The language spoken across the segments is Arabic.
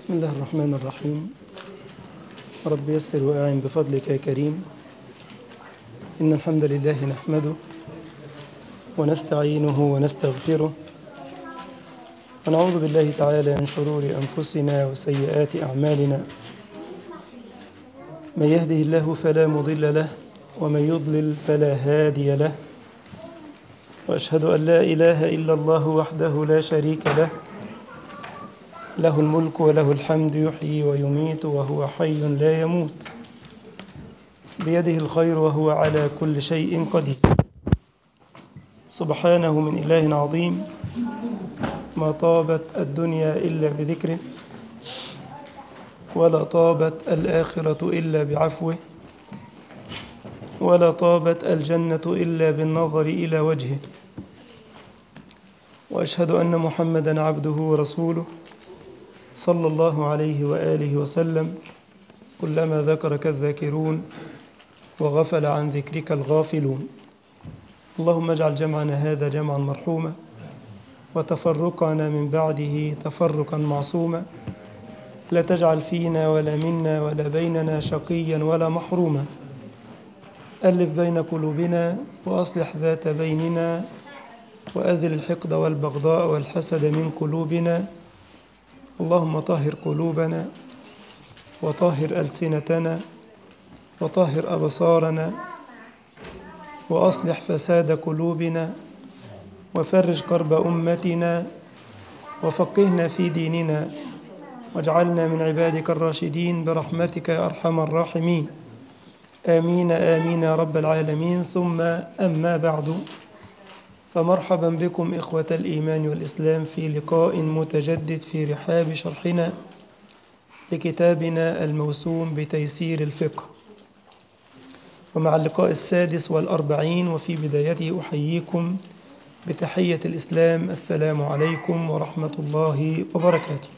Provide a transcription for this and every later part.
بسم الله الرحمن الرحيم. رب يسر وأعن بفضلك يا كريم. إن الحمد لله نحمده ونستعينه ونستغفره ونعوذ بالله تعالى من شرور أنفسنا وسيئات أعمالنا. من يهده الله فلا مضل له ومن يضلل فلا هادي له، وأشهد أن لا إله إلا الله وحده لا شريك له، له الملك وله الحمد، يحيي ويميت وهو حي لا يموت، بيده الخير وهو على كل شيء قدير. سبحانه من إله عظيم، ما طابت الدنيا إلا بذكره، ولا طابت الآخرة إلا بعفوه، ولا طابت الجنة إلا بالنظر إلى وجهه. وأشهد أن محمدًا عبده ورسوله صلى الله عليه وآله وسلم. كلما ذكرك الذاكرون وغفل عن ذكرك الغافلون. اللهم اجعل جمعنا هذا جمعا مرحوما، وتفرقنا من بعده تفرقا معصوما. لا تجعل فينا ولا منا ولا بيننا شقيا ولا محروما. ألف بين قلوبنا وأصلح ذات بيننا، وأزل الحقد والبغضاء والحسد من قلوبنا. اللهم طهر قلوبنا وطهر ألسنتنا وطهر أبصارنا، وأصلح فساد قلوبنا، وفرج كرب أمتنا، وفقهنا في ديننا، واجعلنا من عبادك الراشدين برحمتك يا أرحم الراحمين. آمين آمين يا رب العالمين. ثم أما بعد، فمرحبا بكم إخوة الإيمان والإسلام في لقاء متجدد في رحاب شرحنا لكتابنا الموسوم بتيسير الفقه، ومع اللقاء 46. وفي بدايته أحييكم بتحية الإسلام: السلام عليكم ورحمة الله وبركاته.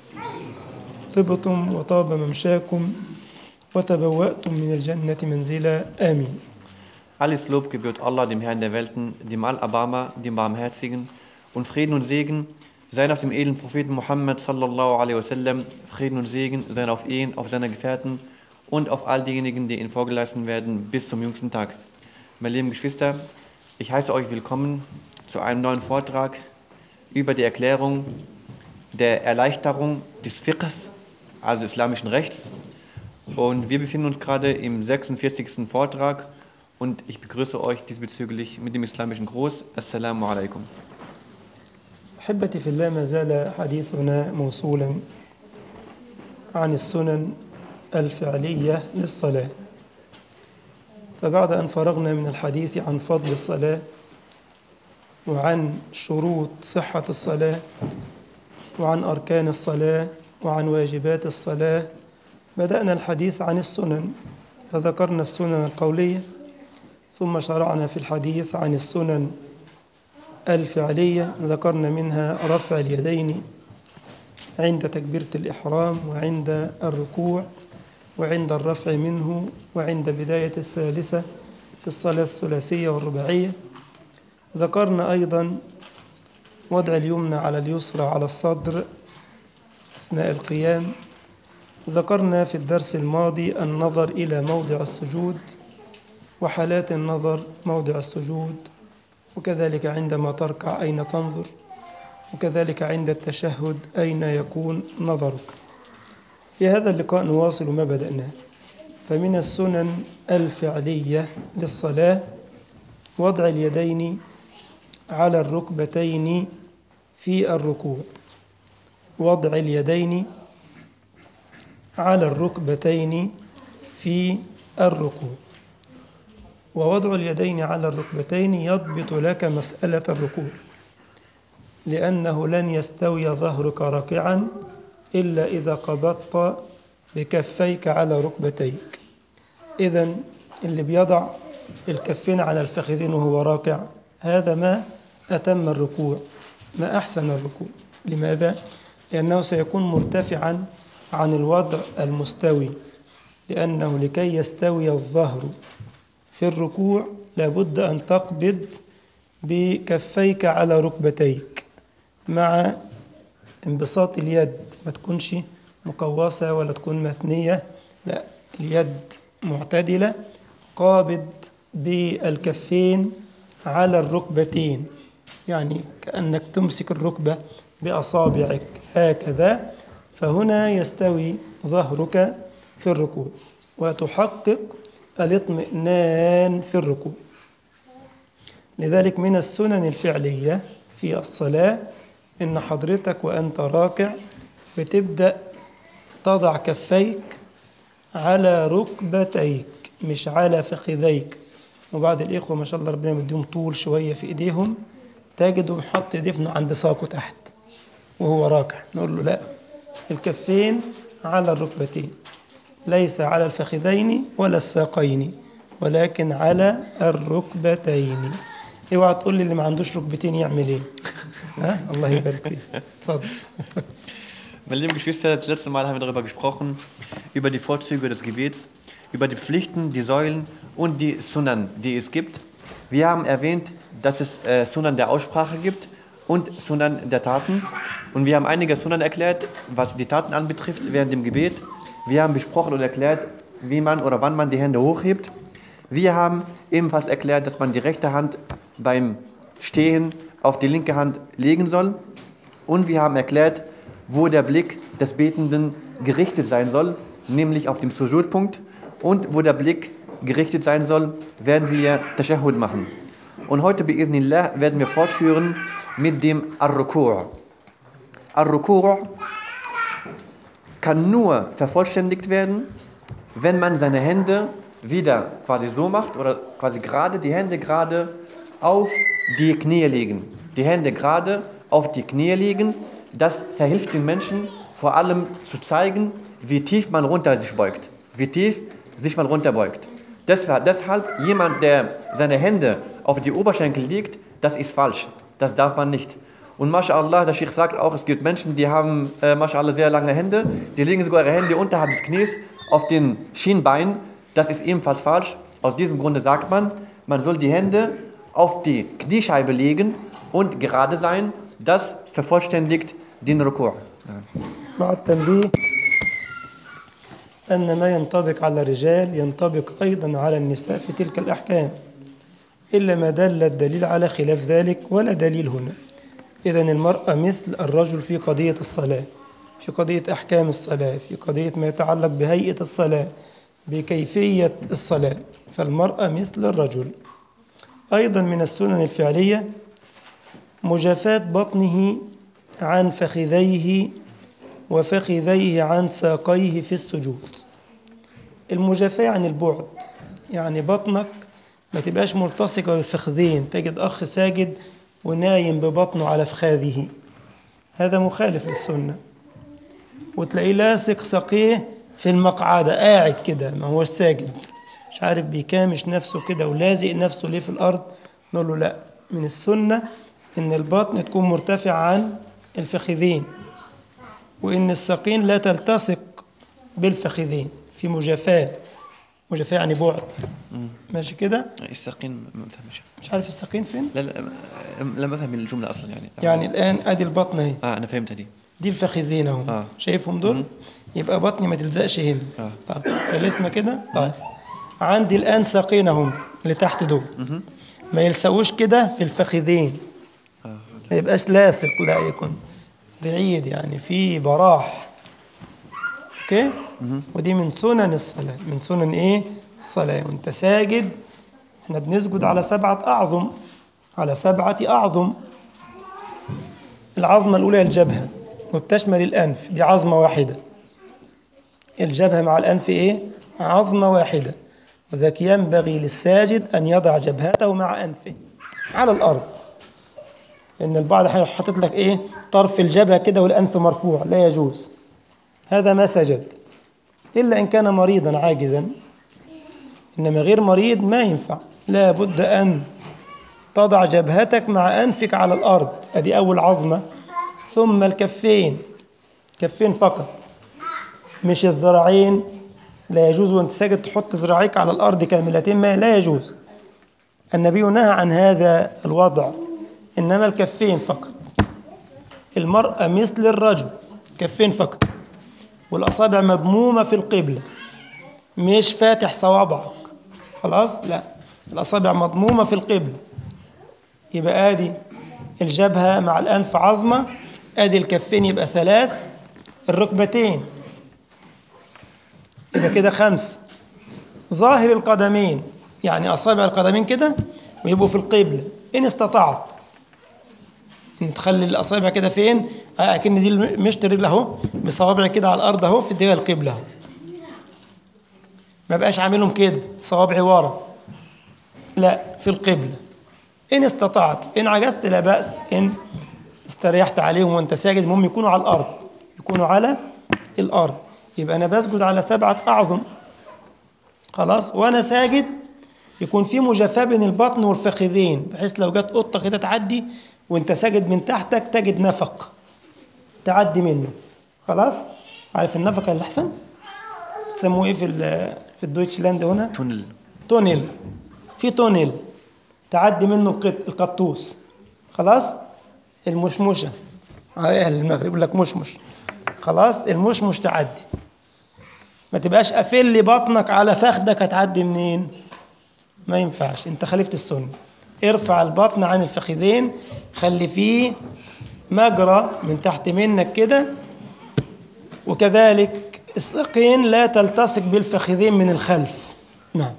طبتم وطاب ممشاكم وتبوأتم من الجنة منزلا. آمين. Alles Lob gebührt Allah, dem Herrn der Welten, dem Al-Abama, dem Barmherzigen, und Frieden und Segen seien auf dem edlen Propheten Muhammad sallallahu alaihi wasallam. Frieden und Segen seien auf ihn, auf seine Gefährten und auf all diejenigen, die ihnen vorgelassen werden bis zum jüngsten Tag. Meine lieben Geschwister, ich heiße euch willkommen zu einem neuen Vortrag über die Erklärung der Erleichterung des Fiqhs, also des islamischen Rechts. Und wir befinden uns gerade im 46. Vortrag und ich begrüße euch diesbezüglich mit dem islamischen Gruß: Assalamu alaikum. أحبتي في الله، ما زال حديثنا موصولا عن السنن الفعلية للصلاة. فبعد أن فرغنا من الحديث عن فضل الصلاة وعن شروط صحة الصلاة وعن أركان الصلاة وعن واجبات الصلاة، بدأنا الحديث عن السنن، فذكرنا السنن القولية، ثم شرعنا في الحديث عن السنن الفعلية. ذكرنا منها رفع اليدين عند تكبيرة الإحرام وعند الركوع وعند الرفع منه وعند بداية الثالثة في الصلاة الثلاثية والرباعية. ذكرنا أيضا وضع اليمنى على اليسرى على الصدر أثناء القيام. ذكرنا في الدرس الماضي النظر إلى موضع السجود وحالات النظر موضع السجود، وكذلك عندما تركع أين تنظر، وكذلك عند التشهد أين يكون نظرك. في هذا اللقاء نواصل ما بدأناه. فمن السنن الفعلية للصلاة وضع اليدين على الركبتين في الركوع. وضع اليدين على الركبتين في الركوع. ووضع اليدين على الركبتين يضبط لك مسألة الركوع، لأنه لن يستوي ظهرك راكعا إلا إذا قبضت بكفيك على ركبتيك. إذن اللي بيضع الكفين على الفخذين وهو راكع، هذا ما أتم الركوع، ما أحسن الركوع. لماذا؟ لأنه سيكون مرتفعا عن الوضع المستوي، لأنه لكي يستوي الظهر في الركوع لابد أن تقبض بكفيك على ركبتيك مع انبساط اليد، ما تكونش مقوسة ولا تكون مثنية، لا، اليد معتدلة، قابض بالكفين على الركبتين، يعني كأنك تمسك الركبة بأصابعك هكذا، فهنا يستوي ظهرك في الركوع وتحقق الاطمئنان في الركوع. لذلك من السنن الفعلية في الصلاة إن حضرتك وأنت راكع بتبدأ تضع كفيك على ركبتيك مش على فخذيك. وبعض الإخوة ما شاء الله ربنا مديهم طول شوية في إيديهم، تجده حط إيديه عند ساقه تحت وهو راكع، نقول له لا، الكفين على الركبتين، ليس على الفخذين ولا الساقين، ولكن على الركبتين. اوعى تقول لي اللي ما عندوش ركبتين يعمل ايه؟ ها، الله يبارك فيك. اتفضل. Meine lieben Geschwister, das letzte Mal haben wir darüber gesprochen, über die Vorzüge des Gebets, über die Pflichten, die Säulen und die Sunan, die es gibt. Wir haben erwähnt, dass es Sunan der Aussprache gibt und Sunan der Taten. Und wir haben einige Sunan erklärt, was die Taten anbetrifft während dem Gebet. Wir haben besprochen und erklärt, wie man oder wann man die Hände hochhebt. Wir haben ebenfalls erklärt, dass man die rechte Hand beim Stehen auf die linke Hand legen soll. Und wir haben erklärt, wo der Blick des Betenden gerichtet sein soll, nämlich auf dem Sujud-Punkt. Und wo der Blick gerichtet sein soll, werden wir Tashahhud machen. Und heute, bi'idhnillah, werden wir fortführen mit dem Ar-Ruku'. Ar-Ruku' kann nur vervollständigt werden, wenn man seine Hände wieder quasi so macht oder quasi gerade, die Hände gerade auf die Knie legen. Die Hände gerade auf die Knie legen, das verhilft den Menschen vor allem zu zeigen, wie tief man runter sich beugt. Wie tief sich man runterbeugt. Deshalb jemand, der seine Hände auf die Oberschenkel legt, das ist falsch. Das darf man nicht. Und MashaAllah, der Sheikh sagt auch, es gibt Menschen, die haben MashaAllah sehr lange Hände, die legen sogar ihre Hände unterhalb des Knies auf den Schienbein. Das ist ebenfalls falsch. Aus diesem Grunde sagt man, man soll die Hände auf die Kniescheibe legen und gerade sein. Das vervollständigt den Ruku'. مع التنبيه أن ما ينطبق على الرجال ينطبق أيضا على النساء في تلك الأحكام، إلا ما دل الدليل على خلاف ذلك ولا دليل هنا. إذن المرأة مثل الرجل في قضية الصلاة، في قضية أحكام الصلاة، في قضية ما يتعلق بهيئة الصلاة، بكيفية الصلاة، فالمرأة مثل الرجل. أيضا من السنن الفعلية مجافاة بطنه عن فخذيه وفخذيه عن ساقيه في السجود. المجافاة عن البعد، يعني بطنك ما تبقاش ملتصقة بالفخذين، تجد أخ ساجد ونايم ببطنه على فخاذه، هذا مخالف للسنة. وتلاقيه لاصق ساقيه في المقعدة قاعد كده، ما هو ساجد، مش عارف بيكامش نفسه كده ولازق نفسه ليه في الأرض. نقول له لا، من السنة إن البطن تكون مرتفع عن الفخذين، وإن الساقين لا تلتصق بالفخذين، في مجافاة. مجافاة يعني بعد، ماشي كده. الساقين ما فهمش. مش عارف الساقين فين؟ لا لا ما فهم الجملة أصلا يعني. يعني الآن أدي البطن اهي. أنا فهمتها دي. دي الفخذين اهم. شايفهم دول؟ يبقى بطني ما تلزقش هنا. طب خلصنا كده. طيب عندي الآن ساقين اهم اللي تحت دول، ما يلسقوش كده في الفخذين، ما يبقاش لاصق، لا، يكون بعيد، يعني في براح. اوكي. ودي من سنن الصلاة، من سنن ايه الصلاة. وانت ساجد، احنا بنسجد على 7 أعظم، على 7 أعظم. العظمة الأولى الجبهة وبتشمل الأنف، دي عظمة واحدة. الجبهة مع الأنف ايه؟ عظمة واحدة. وذلك ينبغي للساجد أن يضع جبهته مع أنفه على الأرض، لأن البعض حاطط لك ايه؟ طرف الجبهة كده والأنف مرفوع، لا يجوز، هذا ما سجد، إلا إن كان مريضا عاجزا. إنما غير مريض ما ينفع، لا بد أن تضع جبهتك مع أنفك على الأرض، هذه أول عظمة. ثم الكفين، كفين فقط، مش الذراعين. لا يجوز وانت ساجد تحط ذراعيك على الأرض كاملتين، ما لا يجوز، النبي نهى عن هذا الوضع، إنما الكفين فقط. المرأة مثل الرجل، كفين فقط. والأصابع مضمومة في القبلة، مش فاتح صوابعك، خلاص، لا، الأصابع مضمومة في القبلة. يبقى آدي الجبهة مع الأنف عظمة، آدي الكفين يبقى 3، الركبتين يبقى كده 5، ظاهر القدمين يعني أصابع القدمين كده ويبقوا في القبلة إن استطعت. إن تخلي الأصابع كده فين؟ أكن دي مشط الرجل أهو بصوابع كده على الأرض أهو في اتجاه القبلة أهو، ما بقاش عاملهم كده صوابعي ورا، لا، في القبلة إن استطعت. إن عجزت لا بأس، إن استريحت عليهم وأنت ساجد، المهم يكونوا على الأرض، يكونوا على الأرض. يبقى أنا بسجد على 7 أعظم، خلاص، وأنا ساجد يكون في مجافاة بين البطن والفخذين، بحيث لو جت قطة كده تعدي وأنت ساجد من تحتك تجد نفق تعدي منه، خلاص. عارف النفق اللي أحسن تسموه إيه في الدويتشلاند هنا؟ تونل. تونل، في تونل تعدي منه القطوس، خلاص. المشمشة على أهل المغرب يقول لك مشمش، خلاص، المشمش تعدي، ما تبقاش قافل لي بطنك على فخدك، هتعدي منين؟ ما ينفعش، انت خالفت السنة. ارفع البطن عن الفخذين، خلي فيه مجرى من تحت منك كده، وكذلك الساقين لا تلتصق بالفخذين من الخلف. نعم.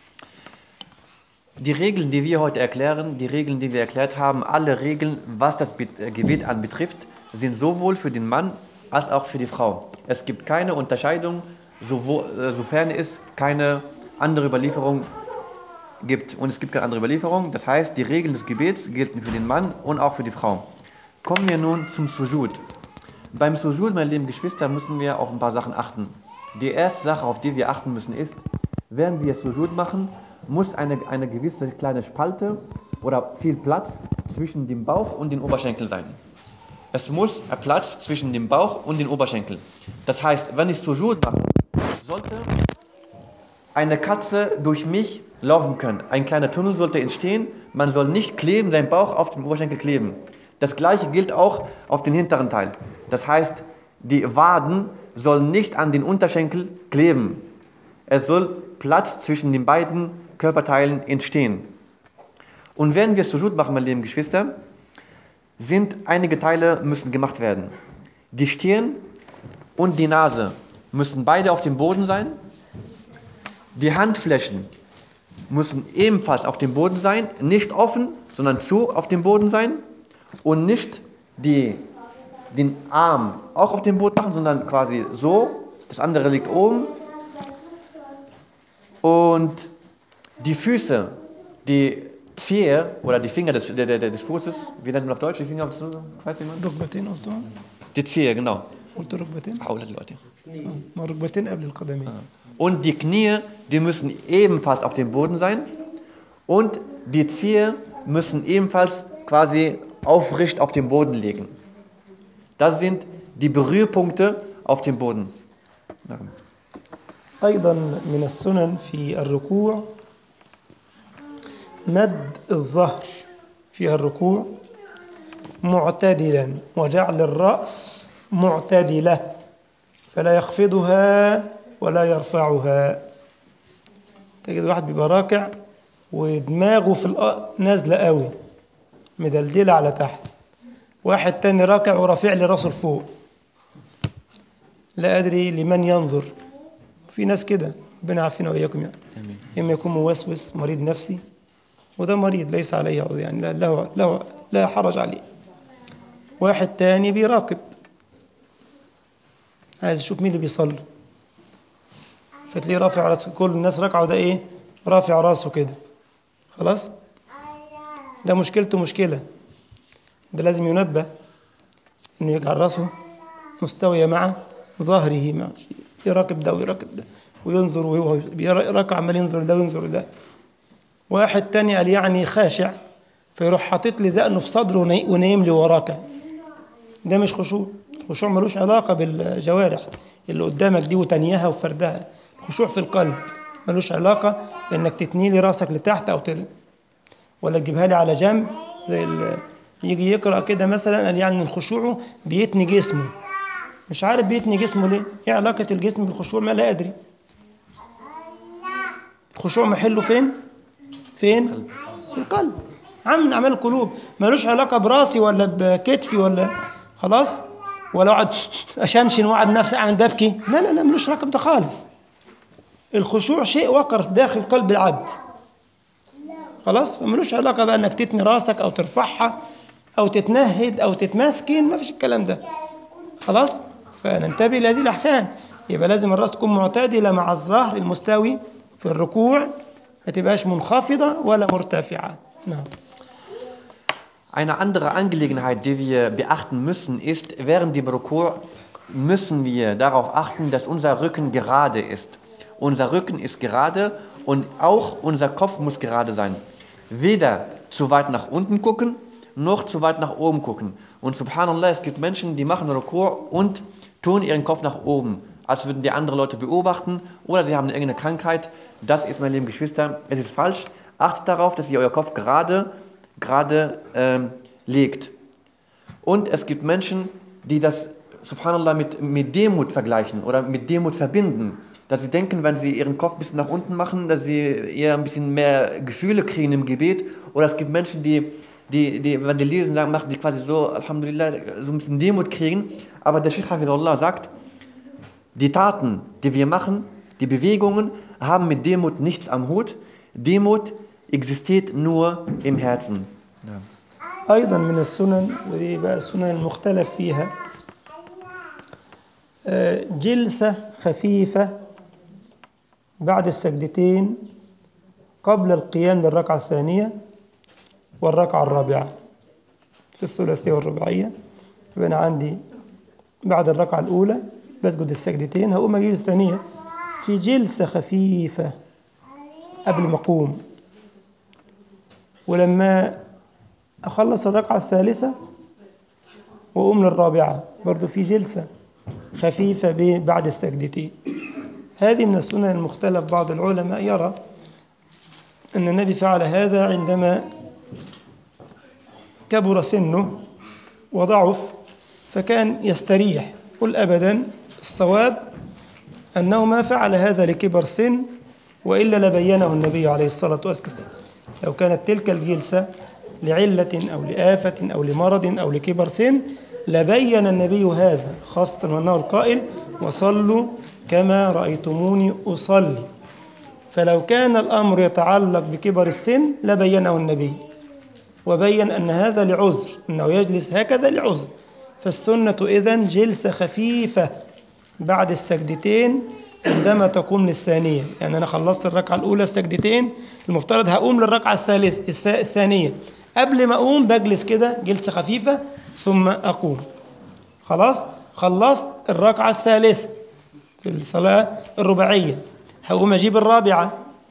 Die Regeln, die wir heute erklären, die Regeln, die wir erklärt haben, alle Regeln, was das Gebet anbetrifft, sind sowohl für den Mann als auch für die Frau. Es gibt keine Unterscheidung, sofern es keine andere Überlieferung gibt. Und es gibt keine andere Überlieferung. Das heißt, die Regeln des Gebets gelten für den Mann und auch für die Frau. Kommen wir nun zum Sujud. Beim Sujud, meine lieben Geschwister, müssen wir auf ein paar Sachen achten. Die erste Sache, auf die wir achten müssen, ist, während wir Sujud machen, muss eine gewisse kleine Spalte oder viel Platz zwischen dem Bauch und den Oberschenkeln sein. Es muss ein Platz zwischen dem Bauch und den Oberschenkeln. Das heißt, wenn ich Sujud mache, sollte eine Katze durch mich laufen können. Ein kleiner Tunnel sollte entstehen. Man soll nicht kleben, seinen Bauch auf dem Oberschenkel kleben. Das gleiche gilt auch auf den hinteren Teil. Das heißt, die Waden sollen nicht an den Unterschenkel kleben. Es soll Platz zwischen den beiden Körperteilen entstehen. Und während wir Sujud machen, meine lieben Geschwister, sind einige Teile müssen gemacht werden. Die Stirn und die Nase müssen beide auf dem Boden sein. Die Handflächen müssen ebenfalls auf dem Boden sein, nicht offen, sondern zu auf dem Boden sein und nicht den Arm auch auf dem Boden machen, sondern quasi so, das andere liegt oben. Und die Füße, die Zehe oder die Finger des Fußes, wie nennt man auf Deutsch die Finger? Weiß jemand? ركبتين قلتها؟ Die Zehe, genau. قلت ركبتين؟ Haula die Leute. ما ركبتين قبل القدمين. Und die Knie, die müssen ebenfalls auf dem Boden sein. Und die Zehe müssen ebenfalls quasi aufrecht auf dem Boden liegen. Das sind die Berührpunkte auf dem Boden. أيضا من السنن في الركوع مد الظهر في الركوع معتدلا، وجعل الرأس معتدلة، فلا يخفضها ولا يرفعها. تجد واحد بيبقى راكع ودماغه في نازلة قوي مدلدلة على تحت، واحد تاني راكع ورافع لي راسه لفوق، لا أدري لمن ينظر. في ناس كده، ربنا يعافينا وإياكم يعني. إما يكون موسوس مريض نفسي، وده مريض ليس عليه يعني لا حرج عليه. واحد تاني بيراقب، عايز يشوف مين اللي بيصلي، فتلاقيه رافع راسه، كل الناس راكعه، ده ايه؟ رافع راسه كده، خلاص. ده مشكلته مشكلة، ده لازم ينبه انه يجعل راسه مستوية مع ظهره، مع يراقب ده ويراقب ده وينظر، وهو بيراقب عمال ينظر ده وينظر ده. واحد تاني قال يعني خاشع، فيروح حاطط لي زقنه في صدره ونايم لي وراك. ده مش خشوع. الخشوع ملوش علاقة بالجوارح اللي قدامك دي وتنيها وفردها. الخشوع في القلب، ملوش علاقة بانك تتني لي راسك لتحت او ولا تجيبها لي على جنب زي يجي يقرأ كده مثلا، قال يعني الخشوع بيتني جسمه، مش عارف بيتني جسمه ليه. ايه علاقة الجسم بالخشوع؟ ما لا أدري. الخشوع محله فين؟ فين؟ في القلب. عامل من أعمال القلوب، ملوش علاقة براسي ولا بكتفي ولا خلاص، ولا أقعد أشنشن وأقعد نفسي أعمل ببكي. لا لا لا، ملوش علاقة بده خالص. الخشوع شيء وقر داخل قلب العبد خلاص، فملوش علاقة بقى أنك تتني راسك أو ترفعها أو تتنهد أو تتمسكن، ما فيش الكلام ده خلاص. فننتبه لهذه الأحكام. يبقى لازم الرأس تكون معتدلة مع الظهر المستوي في الركوع، ما تبقاش منخفضة ولا مرتفعة. نعم. Eine andere Angelegenheit, die wir beachten müssen, ist, während dem Ruku' müssen wir darauf achten, dass unser Rücken gerade ist. Unser Rücken ist gerade und auch unser Kopf muss gerade sein. Weder zu weit nach unten gucken, noch zu weit nach oben gucken. Und subhanallah, es gibt Menschen, die machen Ruku' und tun ihren Kopf nach oben, als würden die andere Leute beobachten oder sie haben irgendeine Krankheit. Das ist, meine lieben Geschwister, es ist falsch. Achtet darauf, dass ihr euer Kopf gerade legt. Und es gibt Menschen, die das, subhanallah, mit Demut vergleichen oder mit Demut verbinden. Dass sie denken, wenn sie ihren Kopf ein bisschen nach unten machen, dass sie eher ein bisschen mehr Gefühle kriegen im Gebet. Oder es gibt Menschen, die wenn die lesen, machen die quasi so, Alhamdulillah, so ein bisschen Demut kriegen. Aber der Sheikh Hafidhullah sagt, die Taten, die wir machen, die Bewegungen, haben mit Demut nichts am Hut. Demut existiert nur im Herzen. Ja. أيضا من السنن، ودي بقى السنن المختلف فيها، جلسة خفيفة بعد السجدتين قبل القيام للركعة الثانية والركعة الرابعة في الثلاثية والرباعية. يبقى أنا عندي بعد الركعة الأولى بسجد السجدتين، هقوم أجيب الثانية في جلسة خفيفة قبل ما أقوم، ولما أخلص الركعة الثالثة وأقوم للرابعة برضو في جلسة خفيفة بعد السجدتين. هذه من السنن المختلف. بعض العلماء يرى أن النبي فعل هذا عندما كبر سنه وضعف فكان يستريح. قل أبدا، الصواب أنه ما فعل هذا لكبر سن، وإلا لبينه النبي عليه الصلاة والسلام. لو كانت تلك الجلسة لعلة أو لآفة أو لمرض أو لكبر سن لبين النبي هذا، خاصة وأنه القائل وصلوا كما رأيتموني أصلي. فلو كان الأمر يتعلق بكبر السن لبينه النبي وبين أن هذا لعذر، أنه يجلس هكذا لعذر. فالسنة إذن جلسة خفيفة بعد السجدتين عندما تقوم للثانية. يعني أنا خلصت الركعة الأولى السجدتين، المفترض هقوم للركعة الثانية. قبل ما أقوم بجلس كده جلسة خفيفة ثم أقوم. خلاص خلصت الركعة الثالثة في الصلاة الرباعية، هقوم أجيب الرابعة،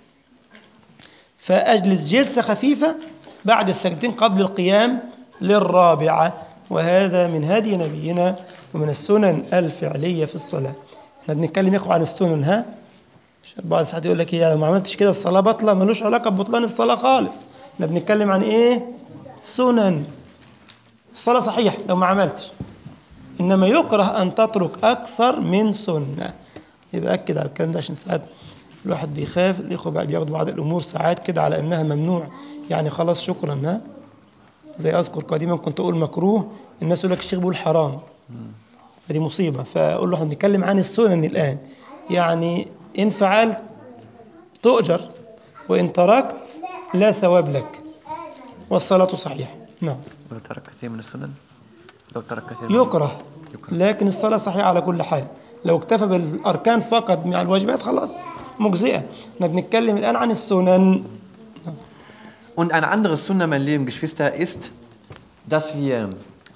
فأجلس جلسة خفيفة بعد السجدتين قبل القيام للرابعة. وهذا من هدي نبينا ومن السنن الفعلية في الصلاة. احنا بنتكلم يا اخو عن السنن، ها؟ بعض الساعات يقول لك ايه لو ما عملتش كده الصلاة بطلة. ملوش علاقة ببطلان الصلاة خالص. احنا بنتكلم عن ايه؟ سنن. الصلاة صحيح لو ما عملتش، إنما يكره أن تترك أكثر من سنة. يبقى أكد على الكلام ده عشان ساعات الواحد بيخاف. الإخوة بقى بياخدوا بعض الأمور ساعات كده على أنها ممنوع، يعني خلاص شكرا. ها، زي أذكر قديما كنت أقول مكروه، الناس يقول لك الشيخ بيقول حرام، فدي مصيبة. فأقول له احنا بنتكلم عن السنن الآن، يعني إن فعلت تؤجر وإن تركت لا ثواب لك، والصلاة صحيحة. نعم. لو ترك كثير من السنن، لو ترك كثير يكره، لكن الصلاة صحيحة على كل حال. لو اكتفى بالأركان فقط مع الواجبات خلاص مجزئة. احنا بنتكلم الآن عن السنن. Und eine andere Sunna, meine lieben Geschwister, ist, dass wir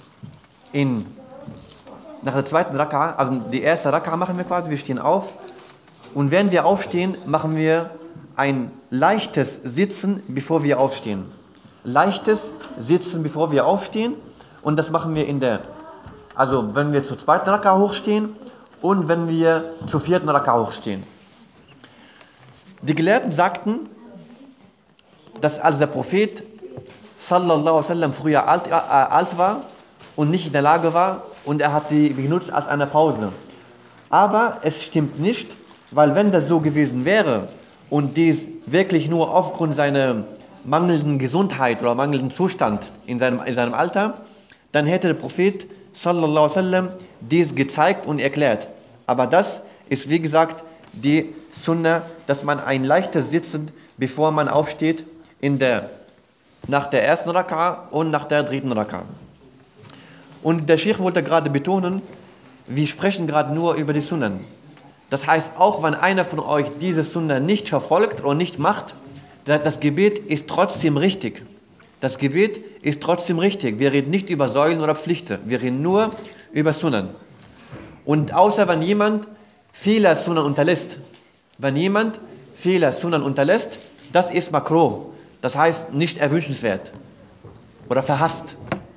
nach der zweiten Raka'a, also die erste Raka'a machen wir quasi, wir stehen auf und während wir aufstehen, machen wir ein leichtes Sitzen, bevor wir aufstehen. Leichtes Sitzen, bevor wir aufstehen, und das machen wir also wenn wir zur zweiten Raka'a hochstehen und wenn wir zur vierten Raka'a hochstehen. Die Gelehrten sagten, dass also der Prophet sallallahu alaihi wasallam früher alt war und nicht in der Lage war, und er hat die benutzt als eine Pause. Aber es stimmt nicht, weil wenn das so gewesen wäre und dies wirklich nur aufgrund seiner mangelnden Gesundheit oder mangelnden Zustand in seinem Alter, dann hätte der Prophet sallallahu alaihi wasallam dies gezeigt und erklärt. Aber das ist wie gesagt die Sunna, dass man ein leichtes Sitzen, bevor man aufsteht, nach der ersten Raka und nach der dritten Raka. Und der Sheikh wollte gerade betonen, wir sprechen gerade nur über die Sunnen. Das heißt, auch wenn einer von euch diese Sunna nicht verfolgt oder nicht macht, das Gebet ist trotzdem richtig. Das Gebet ist trotzdem richtig. Wir reden nicht über Säulen oder Pflichten. Wir reden nur über Sunnen. Und außer wenn jemand viele Sunnen unterlässt. Wenn jemand viele Sunnen unterlässt, das ist makruh. Das heißt nicht erwünschenswert oder verhasst.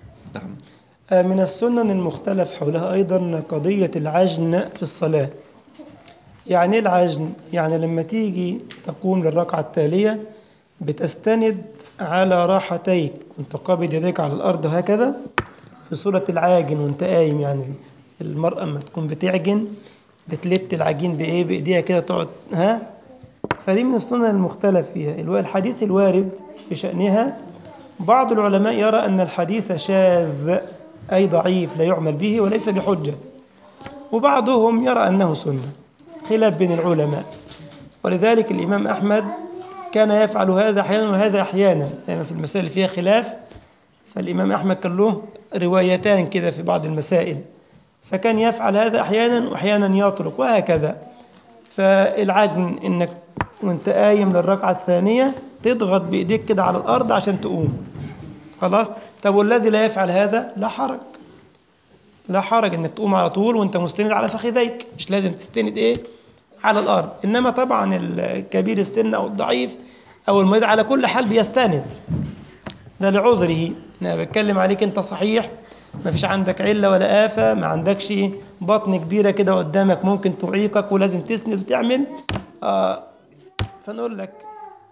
من السنن المختلف حولها أيضا قضية العجن في الصلاة. يعني إيه العجن؟ يعني لما تيجي تقوم للركعة التالية بتستند على راحتيك وانت قابض يديك على الأرض هكذا في صورة العاجن وانت قايم. يعني المرأة لما تكون بتعجن بتلت العجين بإيه؟ بإيديها كده تقعد فدي من السنن المختلف فيها. الحديث الوارد بشأنها بعض العلماء يرى أن الحديث شاذ أي ضعيف لا يعمل به وليس بحجة، وبعضهم يرى أنه سنة، خلاف بين العلماء. ولذلك الإمام أحمد كان يفعل هذا أحيانا وهذا أحيانا، لأن في المسائل فيها خلاف. فالإمام أحمد كان له روايتان كده في بعض المسائل، فكان يفعل هذا أحيانا وأحيانا يترك وهكذا. فالعجن إنك وانت قايم للركعة الثانية تضغط بإيديك كده على الأرض عشان تقوم. خلاص. طب والذي لا يفعل هذا لا حرج، لا حرج انك تقوم على طول وانت مستند على فخذيك، مش لازم تستند ايه على الارض. انما طبعا الكبير السن او الضعيف او المريض على كل حال بيستند، ده لعذره. انا بتكلم عليك انت صحيح، ما فيش عندك عله ولا آفة، ما عندكش بطن كبيره كده قدامك ممكن تعيقك ولازم تسند وتعمل فنقول لك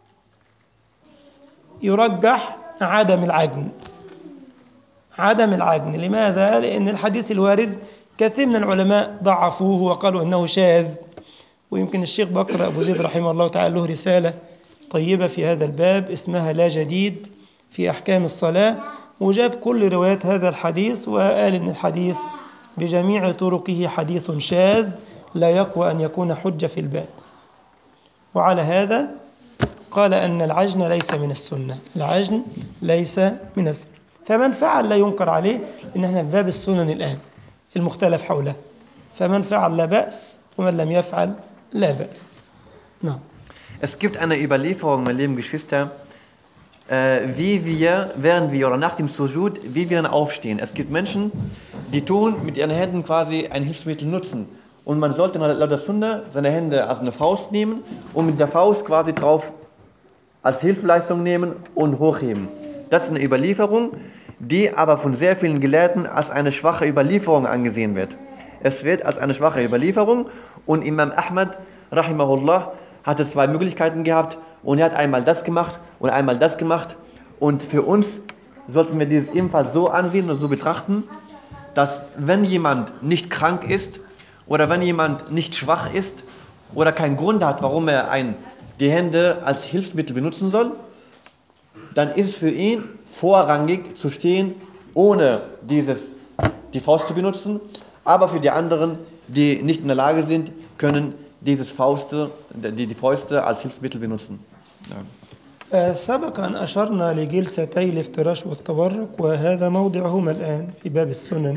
يرجح عدم العجن. عدم العجن لماذا؟ لأن الحديث الوارد كثير من العلماء ضعفوه وقالوا أنه شاذ. ويمكن الشيخ بكر أبو زيد رحمه الله تعالى له رسالة طيبة في هذا الباب اسمها لا جديد في أحكام الصلاة، وجاب كل روايات هذا الحديث وقال أن الحديث بجميع طرقه حديث شاذ لا يقوى أن يكون حجة في الباب. وعلى هذا قال أن العجن ليس من السنة، العجن ليس من السنة. فمن فعل لا ينكر عليه، إن احنا في باب السنن الآن المختلف حوله، فمن فعل لا بأس ومن لم يفعل لا بأس. نعم. Es gibt eine Überlieferung, meine lieben Geschwister, wie wir, während wir oder nach dem Sujud, wie wir dann aufstehen. Es gibt Menschen, die tun mit ihren Händen quasi ein Hilfsmittel nutzen. Und man sollte laut der Sunna seine Hände als eine Faust nehmen und mit der Faust quasi drauf als Hilfeleistung nehmen und hochheben. Das ist eine Überlieferung, die aber von sehr vielen Gelehrten als eine schwache Überlieferung angesehen wird. Es wird als eine schwache Überlieferung und Imam Ahmad, rahimahullah, hatte zwei Möglichkeiten gehabt und er hat einmal das gemacht und einmal das gemacht. Und für uns sollten wir dieses ebenfalls so ansehen und so betrachten, dass wenn jemand nicht krank ist oder wenn jemand nicht schwach ist oder keinen Grund hat, warum er die Hände als Hilfsmittel benutzen soll, dann ist es für ihn vorrangig zu stehen, ohne die Faust zu benutzen. Aber für die anderen, die nicht in der Lage sind, können die Fäuste als Hilfsmittel benutzen. Ja. سبق أن أشرنا لجلستي الافتراش والتورك، وهذا موضعهما الآن في باب السنن.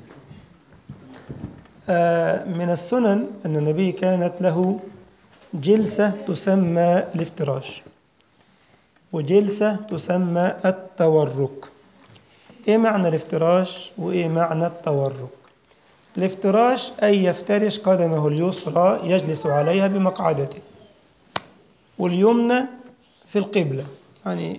من السنن أن النبي كانت له جلسة تسمى الافتراش وجلسة تسمى التورك. إيه معنى الافتراش وإيه معنى التورك؟ الافتراش أي يفترش قدمه اليسرى يجلس عليها بمقعدته، واليمنى في القبلة، يعني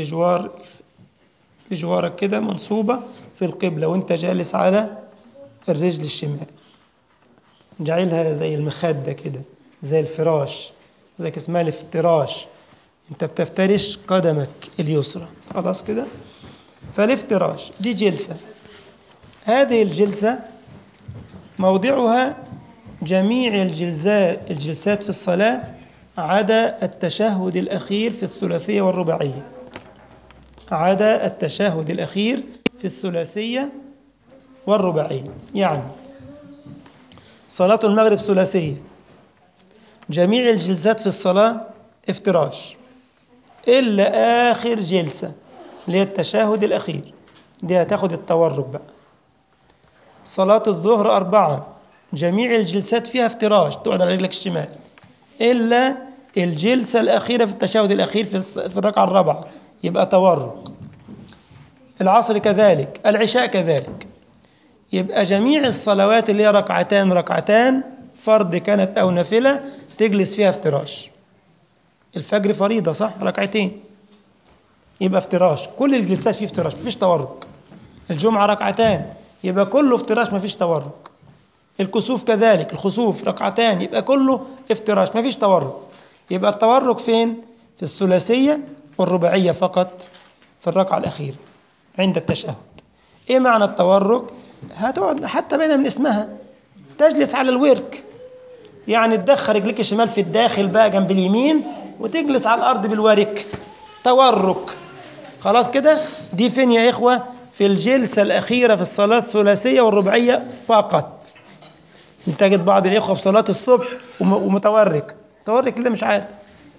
بجوارك كده منصوبة في القبلة وانت جالس على الرجل الشمال، جعلها زي المخدة كده زي الفراش، ذلك اسمها الافتراش. انت بتفترش قدمك اليسرى، خلاص كده. فالافتراش دي جلسة، هذه الجلسة موضعها جميع الجلسات في الصلاة عدا التشهد الأخير في الثلاثية والرباعية. عدا التشهد الأخير في الثلاثية والرباعية. يعني صلاة المغرب ثلاثية، جميع الجلسات في الصلاة افتراش إلا آخر جلسة اللي هي التشهد الأخير، دي هتاخد التورك بقى. صلاة الظهر 4، جميع الجلسات فيها افتراش، تقعد على رجلك الشمال إلا الجلسة الأخيرة في التشهد الأخير في الركعة الرابعة، يبقى تورك. العصر كذلك، العشاء كذلك. يبقى جميع الصلوات اللي هي ركعتان فرض كانت أو نافلة تجلس فيها افتراش. الفجر فريضة صح، ركعتين، يبقى افتراش، كل الجلسات فيه افتراش، مفيش تورك. الجمعة ركعتان، يبقى كله افتراش، مفيش تورك. الكسوف كذلك، الخسوف ركعتان، يبقى كله افتراش، مفيش تورك. يبقى التورك فين؟ في الثلاثية والرباعية فقط، في الركعة الأخيرة عند التشهد. إيه معنى التورك؟ هتقعد حتى بين من اسمها، تجلس على الورك، يعني تدخل رجلك الشمال في الداخل بقى جنب اليمين وتجلس على الأرض بالورك، تورك. خلاص كده. دي فين يا إخوة؟ في الجلسة الأخيرة في الصلاة الثلاثية والرباعية فقط. تجد بعض الإخوة في صلاة الصبح ومتورك، متورك كده مش عارف.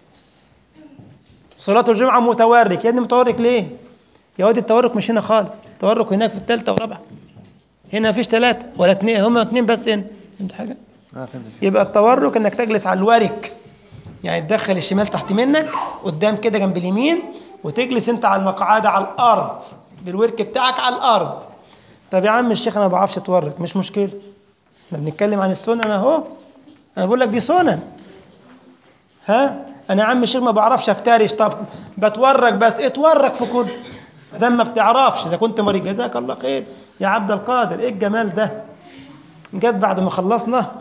صلاة الجمعة متورك، يا ابني متورك ليه؟ يا واد التورك مش هنا خالص، التورك هناك في الثالثة والرابعة، هنا مفيش ثلاثة ولا اثنين، هما اثنين بس هنا. فهمت حاجة؟ يبقى التورك انك تجلس على الورك، يعني تدخل الشمال تحت منك قدام كده جنب اليمين، وتجلس انت على المقعدة على الأرض بالورك بتاعك على الأرض. طب يا عم الشيخ أنا ما بعرفش أتورك، مش مشكلة، احنا بنتكلم عن السنن أهو، أنا بقول لك دي سنن. ها أنا يا عم الشيخ ما بعرفش أفترش، طب بتورك بس، اتورك في كل دام ما بتعرفش. إذا كنت مريض جزاك الله خير يا عبد القادر، إيه الجمال ده؟ جت بعد ما خلصنا.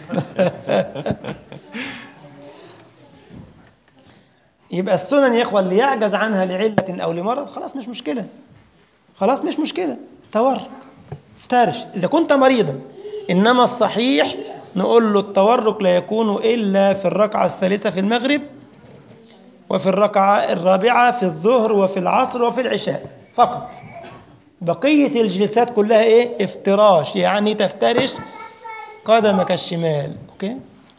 يبقى السنن يا إخوة اللي يعجز عنها لعلة أو لمرض خلاص مش مشكلة، خلاص مش مشكلة، تورك افترش إذا كنت مريضا. إنما الصحيح نقول له التورك لا يكون إلا في الركعة الثالثة في المغرب، وفي الركعة الرابعة في الظهر، وفي العصر، وفي العشاء فقط. بقية الجلسات كلها إيه؟ افتراش، يعني تفترش قدمك الشمال. أوكي؟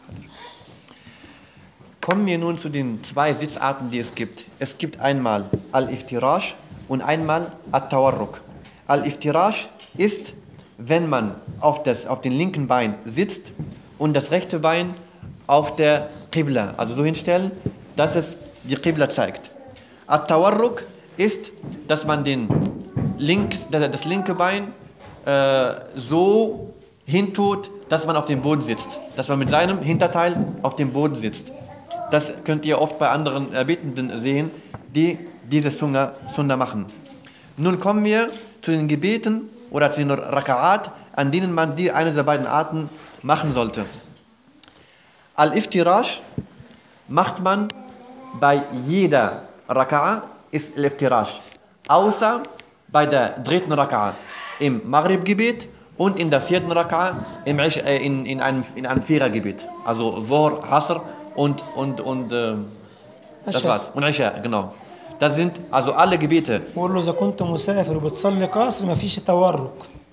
Kommen wir nun zu den zwei Sitzarten, die es gibt. Es gibt einmal Al-Iftirash und einmal At-Tawarruk. Al-Iftirash ist, wenn man auf den linken Bein sitzt und das rechte Bein auf der Qibla, also so hinstellen, dass es die Qibla zeigt. At-Tawarruk ist, dass man das linke Bein so hintut, dass man auf dem Boden sitzt. Dass man mit seinem Hinterteil auf dem Boden sitzt. Das könnt ihr oft bei anderen Betenden sehen, die diese Sunna machen. Nun kommen wir zu den Gebeten oder zu den Raka'at, an denen man eine der beiden Arten machen sollte. Al-Iftirash macht man bei jeder Raka'a, ist Al-Iftirash. Außer bei der dritten Raka'a im Maghrib-Gebet und in der vierten Raka'a in einem Vierergebet. Also Dhuhr, Asr und das war's. Und Isha, genau. Das sind also alle Gebete. بقول له إذا كنت مسافر وبتصلي قصر ما فيش تورك،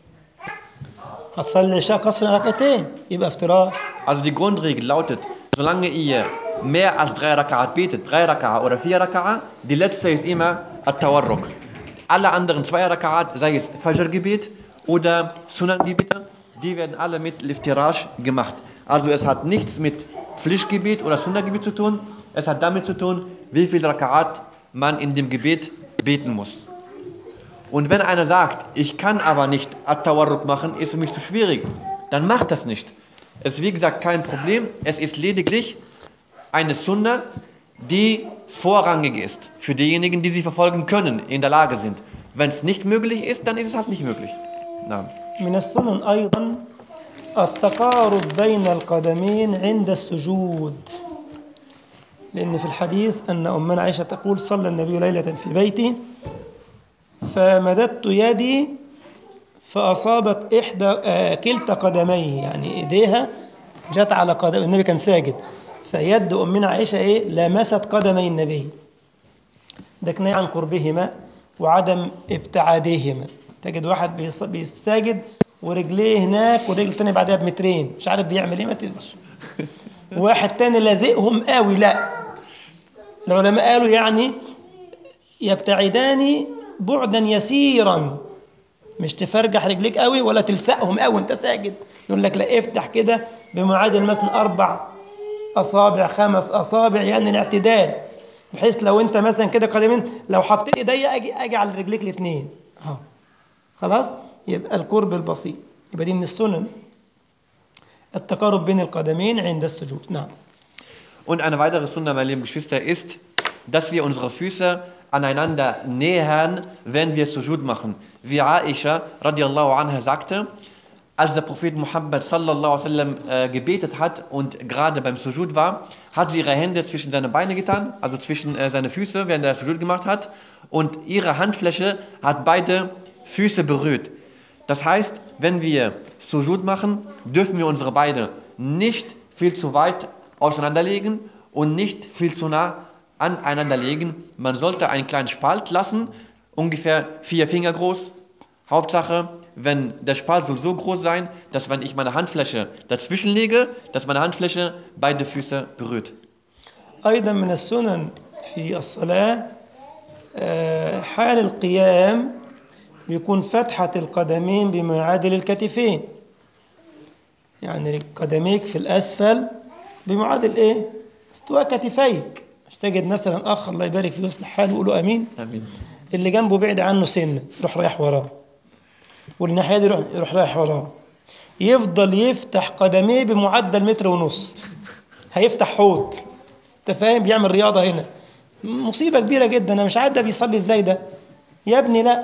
هتصلي العشاء قصر ركعتين يبقى افتراش. Also die Grundregel lautet, solange ihr mehr als 3 Raka'at betet, 3 Raka'a oder 4 Raka'a, die letzte ist immer At-Tawarruk. Alle anderen 2 Raka'at, sei es Fajr-Gebet oder Sunan-Gebete, die werden alle mit Iftirash gemacht. Also es hat nichts mit Pflichtgebet oder Sunnah-Gebet zu tun, es hat damit zu tun, wie viel Raka'at man in dem Gebet beten muss. Und wenn einer sagt, ich kann aber nicht At-Tawarruk machen, ist für mich zu schwierig, dann macht das nicht. Es ist wie gesagt kein Problem, es ist lediglich eine Sunnah, die vorrangig ist für diejenigen, die sie verfolgen können, in der Lage sind. Wenn es nicht möglich ist, dann ist es halt nicht möglich. نعم. من السنن أيضا التقارب بين القدمين عند السجود، لأن في الحديث أن أمنا عائشة تقول صلى النبي ليلة في بيته فمددت يدي فأصابت إحدى كلتا قدميه، يعني إيديها جت على قدم النبي كان ساجد، فيد أمنا عائشة إيه لمست قدمي النبي. ده كناية عن قربهما وعدم ابتعادهما. تجد واحد بيساجد ورجليه هناك ورجل تاني بعدها بمترين، مش عارف بيعمل ايه، ما تدريش. واحد تاني لازقهم قوي، لا، العلماء قالوا يعني يبتعدان بعدا يسيرا، مش تفرجح رجليك قوي ولا تلسقهم قوي وانت ساجد. يقول لك لا، افتح كده بمعادل مثلا 4 أصابع 5 أصابع، يعني الاعتدال، بحيث لو انت مثلا كده قدمين، لو حطيت ايديا اجي على رجليك الاثنين اهو، خلاص. يبقى القرب البسيط، يبقى دي من السنن التقارب بين القدمين عند السجود. نعم. Und eine weitere Sunna, meine lieben Geschwister, ist, dass wir unsere Füße aneinander nähern, wenn wir Sujud machen. Wie Aisha radiallahu anha sagte, als der Prophet Muhammad sallallahu alaihi wasallam gebetet hat und gerade beim Sujud war, hat sie ihre Hände zwischen seine Beine getan, also zwischen seine Füße, während er Sujud gemacht hat, und ihre Handfläche hat beide Füße berührt. Das heißt, wenn wir Sujud machen, dürfen wir unsere Beine nicht viel zu weit auseinanderlegen und nicht viel zu nah aneinander legen. Man sollte einen kleinen Spalt lassen, ungefähr 4 Finger groß. Hauptsache, wenn der Spalt soll so groß sein, dass wenn ich meine Handfläche dazwischen lege, dass meine Handfläche beide Füße berührt. أيضا من السنن في الصلاة حال القيام بيكون فتحة القدمين بما يعادل الكتفين، يعني قدميك في الأسفل بمعادل إيه؟ استواء كتفيك. مش تجد مثلا أخ الله يبارك فيه ويصلح حاله يقولوا أمين، آمين. اللي جنبه بعد عنه سنة يروح رايح وراه، والناحية دي يروح رايح وراه، يفضل يفتح قدميه بمعدل 1.5 متر، هيفتح حوض. أنت فاهم؟ بيعمل رياضة هنا، مصيبة كبيرة جدا. أنا مش عارف ده بيصلي إزاي ده يا ابني. لا،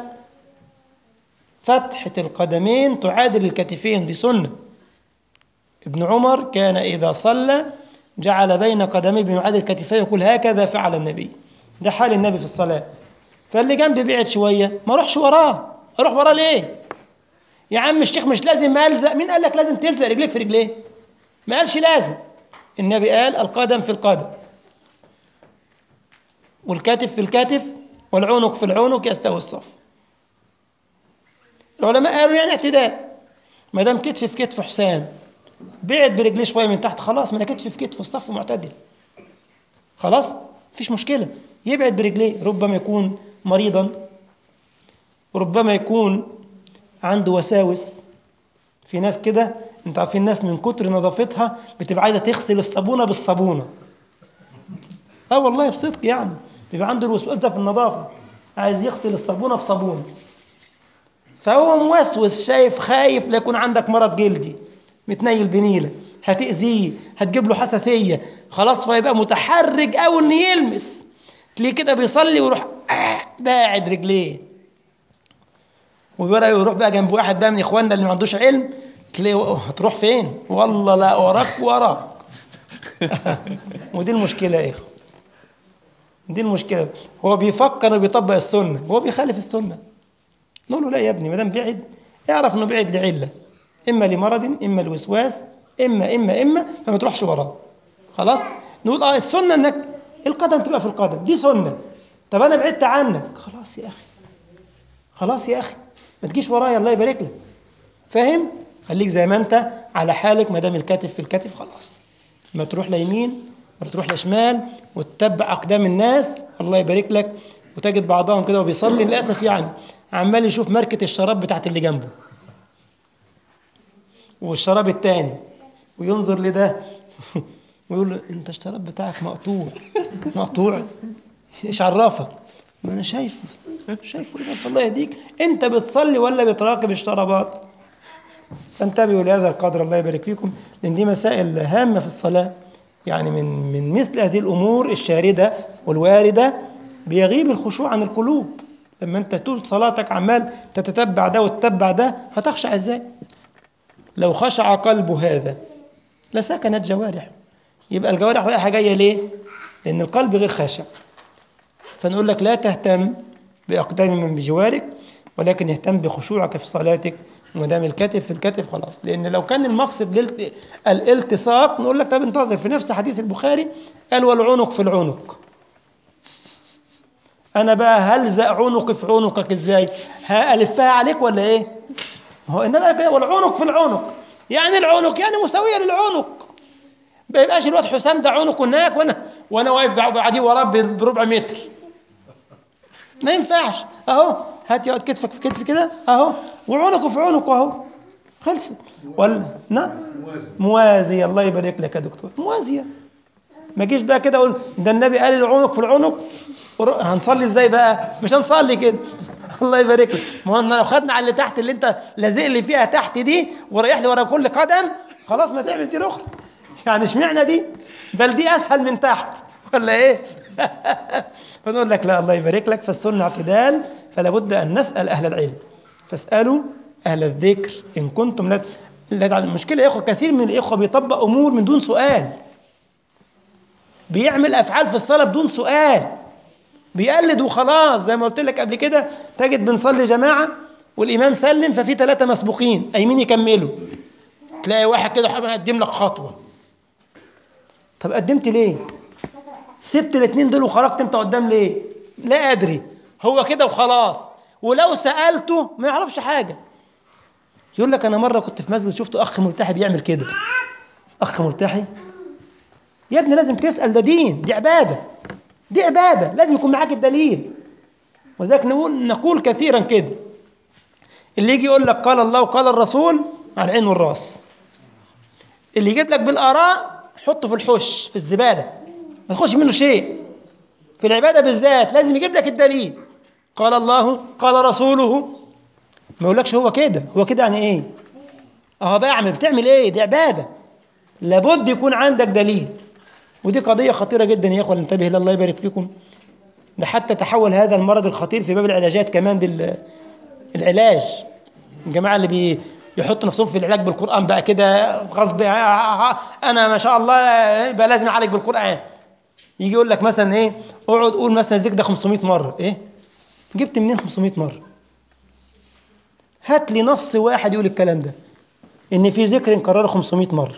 فتحة القدمين تعادل الكتفين، دي سنة. ابن عمر كان إذا صلى جعل بين قدميه بمعادل كتفيه يقول هكذا فعل النبي. ده حال النبي في الصلاة. فاللي جنبي بعد شوية ما اروحش وراه، اروح وراه ليه يا عم الشيخ؟ مش لازم ما الزق. مين قال لك لازم تلزق رجليك في رجليه؟ ما قالش لازم. النبي قال القدم في القدم والكتف في الكتف والعنق في العنق يستوي الصف. العلماء قالوا يعني اعتدال، ما دام كتف في كتف حسام بعد برجليه شويه من تحت، خلاص ما انا كتف في كتف والصف معتدل، خلاص مفيش مشكله. يبعد برجليه، ربما يكون مريضا، وربما يكون عنده وساوس. في ناس كده، انت عارفين الناس من كتر نظافتها بتبقى عايزه تغسل الصابونه بالصابونه. والله بصدق، يعني بيبقى عنده الوسواس ده في النظافه، عايز يغسل الصابونه بصابونه، فهو موسوس، شايف، خايف لا يكون عندك مرض جلدي متنيل بنيله هتأذيه، هتجيب له حساسيه، خلاص فيبقى متحرج قوي انه يلمس. تلاقيه كده بيصلي ويروح باعد رجليه، ويروح بقى جنب واحد بقى من اخواننا اللي ما عندوش علم، تلاقيه هتروح فين؟ والله لا وراك. ودي المشكله يا اخو، دي المشكله. هو بيفكر وبيطبق السنه، هو بيخالف السنه. نقول له لا يا ابني، ما دام بعد اعرف انه بعد لعله، اما لمرض، اما لوسواس، اما فما تروحش وراه، خلاص. نقول السنه انك القدم تبقى في القدم، دي سنه. طب انا بعدت عنك، خلاص يا اخي، خلاص يا اخي، ما تجيش ورايا، الله يبارك لك. فاهم؟ خليك زي ما انت على حالك، ما دام الكتف في الكتف خلاص، ما تروح ليمين ولا تروح لشمال وتتبع اقدام الناس، الله يبارك لك. وتجد بعضهم كده وبيصلي للاسف يعني عمال يشوف ماركه الشراب بتاعت اللي جنبه والشراب التاني، وينظر لده ويقول له انت الشراب بتاعك مقطوع. ايش عرفك؟ ما انا شايفه بس الله يهديك، انت بتصلي ولا بتراقب الشرابات؟ فانتبهوا لهذا القدر، الله يبارك فيكم، لان دي مسائل هامه في الصلاه. يعني من مثل هذه الامور الشارده والوارده بيغيب الخشوع عن القلوب. لما انت طول صلاتك عمال تتتبع ده وتتبع ده، هتخشع ازاي؟ لو خشع قلب هذا لسكنت جوارح. يبقى الجوارح رايحه جايه ليه؟ لان القلب غير خاشع. فنقول لك لا تهتم باقدام من بجوارك، ولكن اهتم بخشوعك في صلاتك ما دام الكتف في الكتف خلاص. لأن لو كان المقصد الالتصاق نقول لك طب انتظر، في نفس حديث البخاري قال والعنق في العنق. أنا بقى هلزق عنقي في عنقك إزاي؟ هألفها عليك ولا إيه؟ هو إنما والعنق في العنق، يعني العنق يعني مساوية للعنق. ما يبقاش الواد حسام ده عنقه هناك وأنا واقف بعديه وراه بربع متر، ما ينفعش. أهو هات يقعد كتفك في كتف كده أهو، وعنقه في عنقه أهو، خلصت. ولا نعم موازية. الله يبارك لك يا دكتور، موازية. ما جيش بقى كده اقول ده النبي قال العنق في العنق، هنصلي ازاي بقى؟ مش هنصلي كده. الله يبارك لك. ما هو لو خدنا على اللي تحت اللي انت لازق لي فيها تحت دي وريح لي ورا كل قدم، خلاص ما تعمل دي اخرى. يعني اشمعنى دي؟ بل دي اسهل من تحت ولا ايه؟ فنقول لك لا الله يبارك لك، فالسنه اعتدال، فلا بد ان نسال اهل العلم. فاسالوا اهل الذكر ان كنتم لا تعلمون. المشكله يا اخوه كثير من الاخوه بيطبق امور من دون سؤال، بيعمل أفعال في الصلاة بدون سؤال، بيقلد وخلاص. زي ما قلت لك قبل كده، تجد بنصلي جماعة والإمام سلم ففي 3 مسبوقين قايمين يكملوا، تلاقي واحد كده حابب يقدم لك خطوة. طب قدمت ليه؟ سبت الاثنين دول وخرجت انت قدام ليه؟ لا أدري، هو كده وخلاص. ولو سألته ما يعرفش حاجة. يقول لك أنا مرة كنت في مسجد شفت أخ ملتحي بيعمل كده. أخ ملتحي؟ يا ابني لازم تسأل، ده دين، دي عبادة، دي عبادة، لازم يكون معاك الدليل. وذلك نقول كثيرا كده، اللي يجي يقول لك قال الله وقال الرسول على العين والراس، اللي يجيب لك بالآراء حطه في الحش في الزبالة، ما تخش منه شيء. في العبادة بالذات لازم يجيب لك الدليل، قال الله قال رسوله. ما يقولكش هو كده، هو كده يعني ايه؟ اهو بعمل، بتعمل ايه؟ دي عبادة، لابد يكون عندك دليل. ودي قضية خطيرة جدا يا اخوان، انتبه الله يبارك فيكم. ده حتى تحول هذا المرض الخطير في باب العلاجات كمان بالعلاج. الجماعة اللي بيحطوا نفسهم في العلاج بالقرآن بقى كده غصب، أنا ما شاء الله يبقى لازم أعالج بالقرآن. يجي يقول لك مثلا إيه، اقعد قول مثلا الذكر ده 500 مرة. إيه؟ جبت منين 500 مرة؟ هات لي نص واحد يقول الكلام ده، إن في ذكر نكرره 500 مرة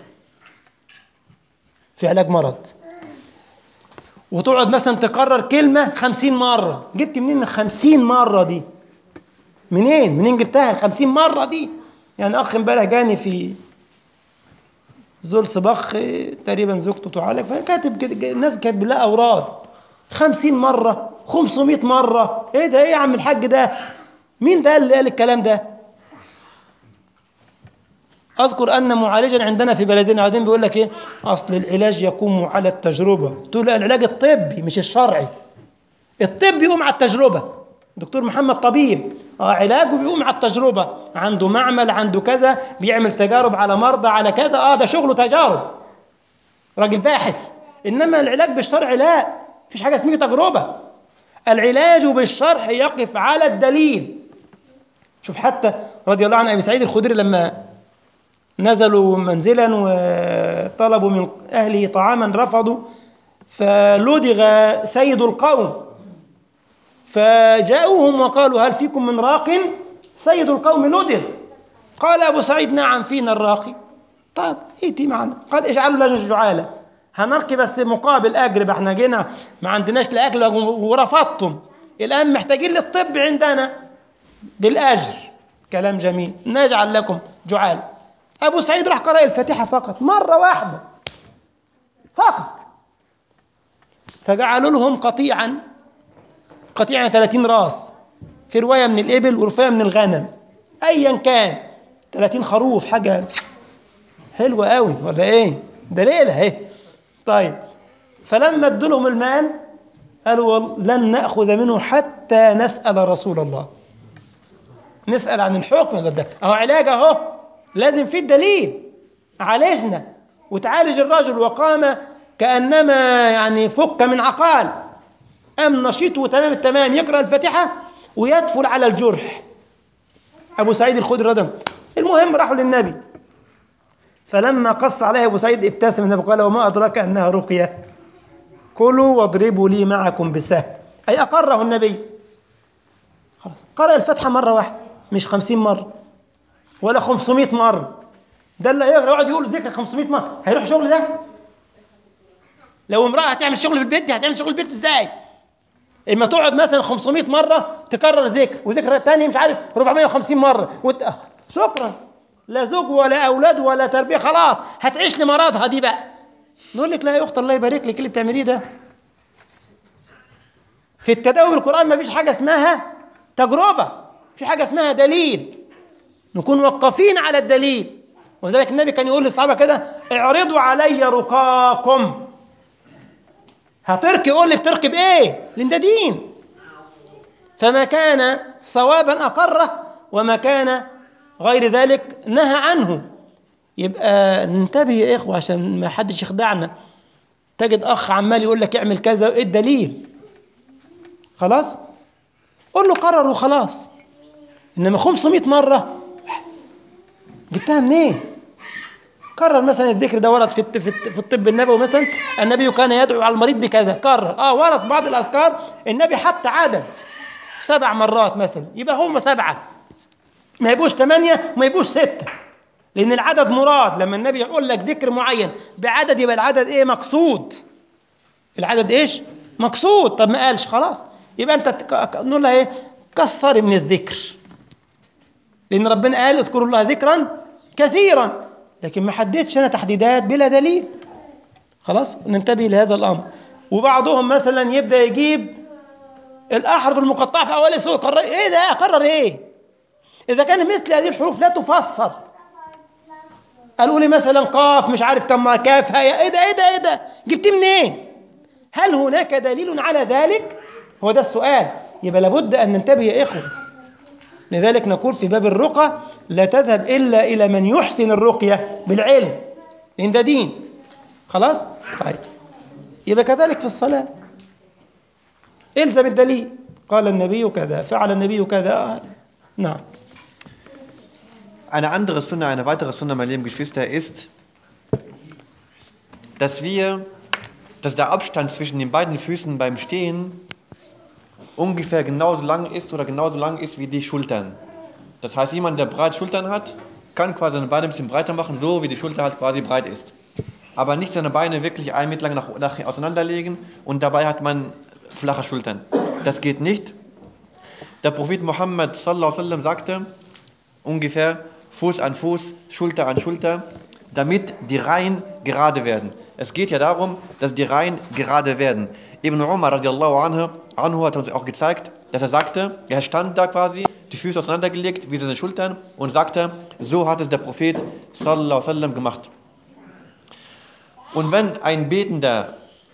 في علاج مرض. وتقعد مثلا تكرر كلمة 50 مرة. جبت منين 50 مرة دي؟ منين جبتها 50 مرة دي؟ يعني أخ امبارح جاني في زول صباخ تقريبا زوجته تعالج، فكاتب الناس كاتب لها أوراد 50 مرة 500 مرة. إيه ده؟ إيه يا عم الحاج ده؟ مين ده اللي قال الكلام ده؟ أذكر أن معالجا عندنا في بلدنا بعدين بيقول لك إيه، أصل العلاج يقوم على التجربة. تقول لا، العلاج الطبي مش الشرعي، الطب يقوم على التجربة. دكتور محمد طبيب، علاجه بيقوم على التجربة، عنده معمل، عنده كذا، بيعمل تجارب على مرضى على كذا، ده شغله تجارب، راجل باحث. إنما العلاج بالشرع لا، مفيش حاجة اسمها تجربة. العلاج بالشرع يقف على الدليل. شوف حتى رضي الله عن أبي سعيد الخدري لما نزلوا منزلا وطلبوا من أهله طعاما رفضوا، فلدغ سيد القوم، فجاءوهم وقالوا هل فيكم من راق؟ سيد القوم لدغ. قال أبو سعيد نعم فينا الراقي. طيب ائتي معنا. قال اجعلوا لنا جعالة، هنرقي بس مقابل أجر، احنا جينا ما عندناش لأكل ورفضتم، الآن محتاجين للطب عندنا بالأجر. كلام جميل، نجعل لكم جعالة. أبو سعيد راح قرأ الفاتحة فقط مرة واحدة فقط، فجعلوا لهم قطيعا 30 راس، في رواية من الإبل ورواية من الغنم، أيا كان 30 خروف، حاجة حلوة قوي ولا إيه؟ ده ليلة إيه؟ طيب، فلما ادوا لهم المال قالوا لن نأخذ منه حتى نسأل رسول الله، نسأل عن الحكم ده أهو علاج أهو، لازم فيه الدليل. عالجنا وتعالج الرجل وقام كأنما يعني فك من عقال، قام نشيط وتمام التمام، يقرأ الفاتحة ويدفل على الجرح. أبو سعيد الخدري رضي. المهم راحوا للنبي، فلما قص عليه أبو سعيد ابتسم النبي قال وما أدرك أنها رقية، كلوا واضربوا لي معكم بسهم، أي أقره النبي. قرأ الفاتحة مرة واحدة مش 50 مرة. ولا 500 مرة. ده اللي يقعد يقول ذكر 500 مرة هيروح شغل ده؟ لو امرأة هتعمل شغل في البيت دي هتعمل شغل البيت ازاي؟ اما تقعد مثلا 500 مرة تكرر ذكر، وذكر تاني مش عارف 450 مرة شكرا، لا زوج ولا أولاد ولا تربية، خلاص هتعيش لمرضها دي بقى. نقول لك لا يا أخت الله يبارك لك، اللي بتعمليه ده في التداول بالقرآن ما فيش حاجة اسمها تجربة، في حاجة اسمها دليل، نكون وقفين على الدليل. وذلك النبي كان يقول للصحابة كده: اعرضوا علي رقاكم. هتركي، يقول لي بتركي بايه؟ لان ده دين. فما كان صوابا اقره، وما كان غير ذلك نهى عنه. يبقى ننتبه يا اخوه عشان ما حدش يخدعنا. تجد اخ عمال يقول لك اعمل كذا، ايه الدليل؟ خلاص قول له قرر وخلاص. انما 500 مره جبتها منين؟ كرر مثلا الذكر ده ورد في الطب النبوي مثلا، النبي كان يدعو على المريض بكذا، كرر. ورد بعض الاذكار النبي حتى عدد 7 مرات مثلا، يبقى هم 7، ما يبقوش 8 وما يبقوش 6، لان العدد مراد. لما النبي يقول لك ذكر معين بعدد يبقى العدد ايه؟ مقصود. العدد ايش؟ مقصود. طب ما قالش خلاص، يبقى انت نقول لها ايه؟ كثر من الذكر، لان ربنا قال اذكروا الله ذكرا كثيرا، لكن ما حددش انا تحديدات بلا دليل. خلاص ننتبه لهذا الامر. وبعضهم مثلا يبدا يجيب الاحرف المقطعه في اول سوره، قرر ايه ده؟ اقرر ايه اذا كان مثل هذه الحروف لا تفسر؟ قالوا لي مثلا قاف مش عارف كم كاف هيا، ايه ده ايه ده ايه ده؟ جبتيه منين؟ هل هناك دليل على ذلك؟ هو ده السؤال. يبقى لابد ان ننتبه يا اخوه. لذلك نقول في باب الرقى: لا تذهب إلا إلى من يحسن الرقية بالعلم، لأن ده دين. خلاص؟ طيب يبقى كذلك في الصلاة، إلزم الدليل، قال النبي كذا، فعل النبي كذا. نعم. Eine andere Sunna, eine weitere Sunna, meine lieben Geschwister, ist, dass der Abstand zwischen den beiden Füßen beim Stehen ungefähr genauso lang ist oder genauso lang ist wie die Schultern. Das heißt, jemand, der breite Schultern hat, kann quasi seine Beine ein bisschen breiter machen, so wie die Schulter halt quasi breit ist. Aber nicht seine Beine wirklich 1 Meter lang nach auseinanderlegen und dabei hat man flache Schultern. Das geht nicht. Der Prophet Muhammad sallallahu alaihi wasallam sagte ungefähr Fuß an Fuß, Schulter an Schulter, damit die Reihen gerade werden. Es geht ja darum, dass die Reihen gerade werden. Ibn Umar radiallahu anhu hat uns auch gezeigt, dass er sagte, er stand da quasi, die Füße auseinandergelegt wie seine Schultern und sagte, so hat es der Prophet sallallahu alaihi wasallam gemacht. Und wenn ein Betender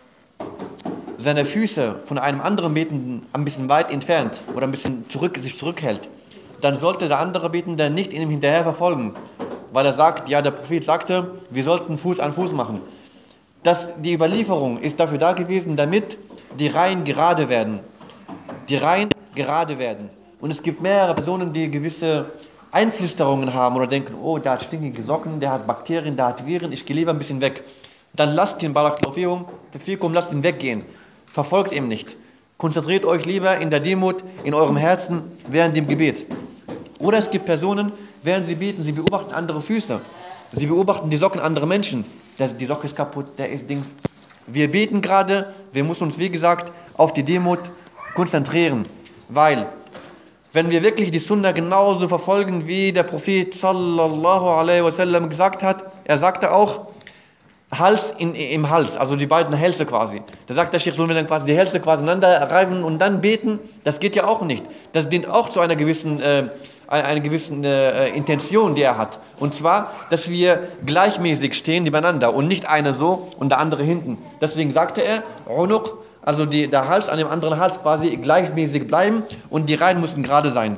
seine Füße von einem anderen Betenden ein bisschen weit entfernt oder ein bisschen sich zurückhält, dann sollte der andere Betende nicht ihm hinterher verfolgen, weil er sagt, ja, der Prophet sagte, wir sollten Fuß an Fuß machen. Die Überlieferung ist dafür da gewesen, damit die Reihen gerade werden. Die Reihen gerade werden. Und es gibt mehrere Personen, die gewisse Einflüsterungen haben oder denken, oh, der hat stinkige Socken, der hat Bakterien, der hat Viren, ich gehe lieber ein bisschen weg. Dann lasst ihn, Barakallahu fikum, lasst ihn weggehen. Verfolgt ihn nicht. Konzentriert euch lieber in der Demut, in eurem Herzen, während dem Gebet. Oder es gibt Personen, während sie beten, sie beobachten andere Füße. Sie beobachten die Socken anderer Menschen. Die Socke ist kaputt, der ist Dings. Wir beten gerade, wir müssen uns, wie gesagt, auf die Demut konzentrieren. Weil, wenn wir wirklich die Sunna genauso verfolgen, wie der Prophet sallallahu alaihi wasallam gesagt hat, er sagte auch, Hals im Hals, also die beiden Hälse quasi. Da sagt der Sheikh, sollen wir dann quasi die Hälse quasi aneinander reiben und dann beten? Das geht ja auch nicht. Das dient auch zu einer gewissen Intention, die er hat. Und zwar, dass wir gleichmäßig stehen nebeneinander und nicht einer so und der andere hinten. Deswegen sagte er, Unuq, also der Hals an dem anderen Hals quasi gleichmäßig bleiben und die Reihen müssen gerade sein.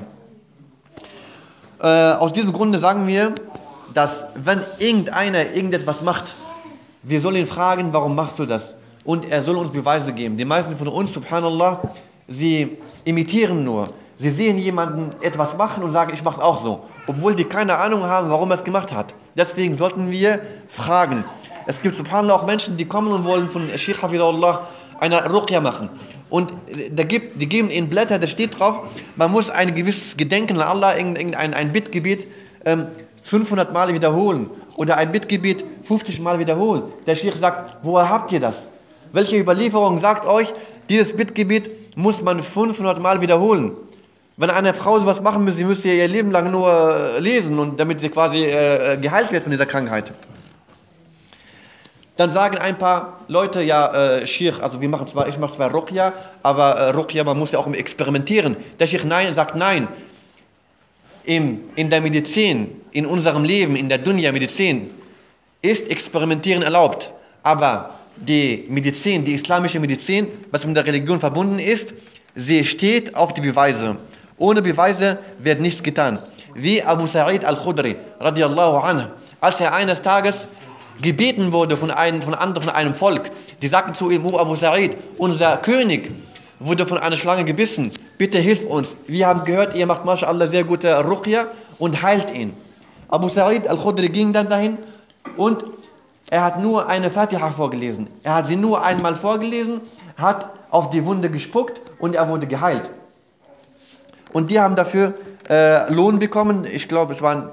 Aus diesem Grunde sagen wir, dass wenn irgendeiner irgendetwas macht, wir sollen ihn fragen, warum machst du das? Und er soll uns Beweise geben. Die meisten von uns, subhanallah, sie imitieren nur. Sie sehen jemanden etwas machen und sagen, ich mache es auch so. Obwohl die keine Ahnung haben, warum er es gemacht hat. Deswegen sollten wir fragen. Es gibt subhanallah auch Menschen, die kommen und wollen von Sheikh Hafidahullah eine Ruqya machen. Und die geben ihnen Blätter, da steht drauf, man muss ein gewisses Gedenken an Allah, ein Bittgebet 500 Mal wiederholen oder ein Bittgebet 50 Mal wiederholen. Der Sheikh sagt, woher habt ihr das? Welche Überlieferung sagt euch, dieses Bittgebet muss man 500 Mal wiederholen? Wenn eine Frau sowas machen müsste, sie müsste ihr Leben lang nur lesen, und damit sie quasi geheilt wird von dieser Krankheit. Dann sagen ein paar Leute, ja, Sheikh, also ich mache zwar Ruqya, aber Ruqya, man muss ja auch experimentieren. Der Sheikh sagt nein. In der Medizin, in unserem Leben, in der Dunya-Medizin, ist Experimentieren erlaubt. Aber die Medizin, die islamische Medizin, was mit der Religion verbunden ist, sie steht auf die Beweise. Ohne Beweise wird nichts getan. Wie Abu Sa'id al-Khudri, radiallahu anhu, als er eines Tages gebeten wurde von einem Volk, die sagten zu ihm, oh Abu Sa'id, unser König wurde von einer Schlange gebissen, bitte hilf uns. Wir haben gehört, ihr macht mashallah sehr gute Ruqya und heilt ihn. Abu Sa'id al-Khudri ging dann dahin und er hat nur eine Fatiha vorgelesen. Er hat sie nur einmal vorgelesen, hat auf die Wunde gespuckt und er wurde geheilt. Und die haben dafür Lohn bekommen. Ich glaube, es waren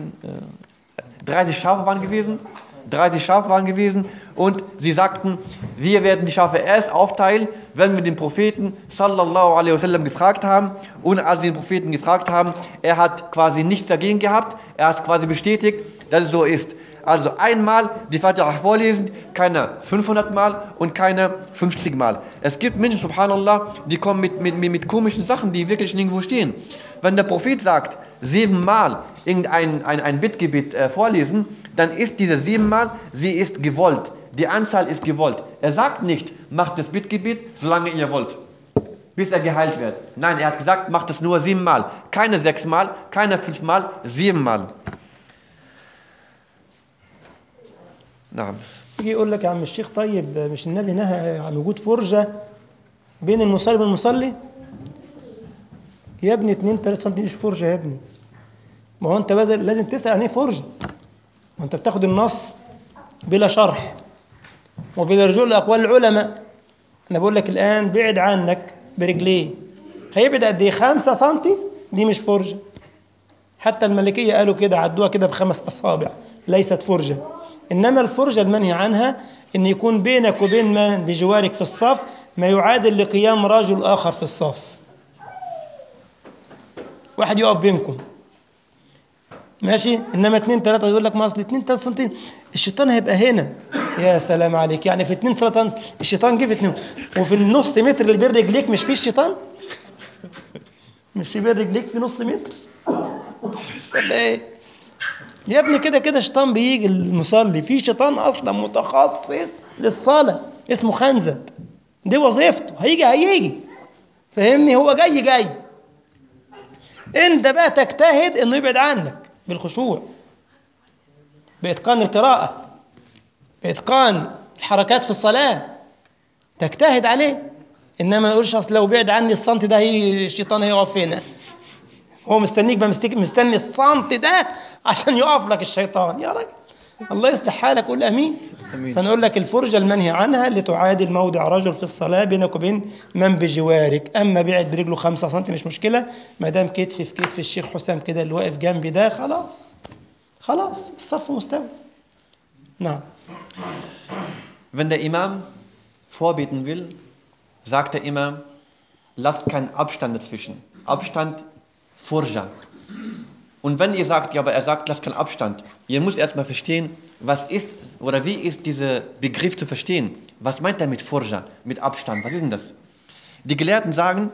30 Schafe waren gewesen. 30 Schafe waren gewesen und sie sagten, wir werden die Schafe erst aufteilen, wenn wir den Propheten sallallahu alaihi wasallam gefragt haben. Und als sie den Propheten gefragt haben, er hat quasi nichts dagegen gehabt, er hat quasi bestätigt, dass es so ist. Also einmal die Fatiha vorlesen, keiner 500 Mal und keiner 50 Mal. Es gibt Menschen, subhanallah, die kommen mit komischen Sachen, die wirklich nirgendwo stehen. Wenn der Prophet sagt, 7 Mal ein Bittgebet vorlesen, dann ist diese 7 Mal, sie ist gewollt. Die Anzahl ist gewollt. Er sagt nicht, macht das Bittgebet, solange ihr wollt, bis er geheilt wird. Nein, er hat gesagt, macht es nur 7 Mal. Keine 6 Mal, keine 5 Mal, 7 Mal. نعم. يجي يقول لك يا عم الشيخ طيب مش النبي نهى عن وجود فرجة بين المصلي والمصلي؟ يا ابني 2-3 سم مش فرجة يا ابني. ما هو انت لازم تسأل عن ايه فرجة. وانت بتاخد النص بلا شرح وبلا رجوع لأقوال العلماء. انا بقول لك الآن بعد عنك برجليه هيبعد قد ايه؟ 5 سم، دي مش فرجة. حتى المالكية قالوا كده، عدوها كده ب5 أصابع، ليست فرجة. إنما الفرجة المنهي عنها إن يكون بينك وبين من بجوارك في الصف ما يعادل لقيام رجل آخر في الصف. واحد يقف بينكم ماشي، إنما 2-3 يقول لك ما أصل 2-3 سنتين الشيطان هيبقى هنا. يا سلام عليك، يعني في 2 سنتين الشيطان جه في 2 وفي النص متر اللي بين رجليك مش فيه الشيطان؟ مش في بين رجليك في نص متر ولا إيه؟ يا ابني كده شيطان بيجي المصلي، في شيطان اصلا متخصص للصلاه اسمه خنزب، دي وظيفته، هيجي فهمني، هو جاي انت بقى تجتهد انه يبعد عنك بالخشوع، باتقان القراءه، باتقان الحركات في الصلاه، تجتهد عليه. انما ما يقولش اصل لو بعد عني السنتي ده الشيطان هيقف هنا. هو مستنيك بقى، مستني السنتي ده عشان يقف لك الشيطان. يا راجل الله يصلح حالك، قول امين. فنقول لك الفرجه المنهي عنها اللي تعادل موضع رجل في الصلاه بينك وبين من بجوارك. اما بعد برجله 5 سم مش مشكله، ما دام كتف في كتف الشيخ حسام كده اللي واقف جنبي ده، خلاص الصف مستوي. نعم. Wenn der Imam vorbeten will, sagt der Imam, lasst keinen Abstand dazwischen. Abstand, Furja. Und wenn ihr sagt, ja, aber er sagt, lasst keinen Abstand, ihr müsst erstmal verstehen, was ist oder wie ist dieser Begriff zu verstehen? Was meint er mit Furja, mit Abstand? Was ist denn das? Die Gelehrten sagen,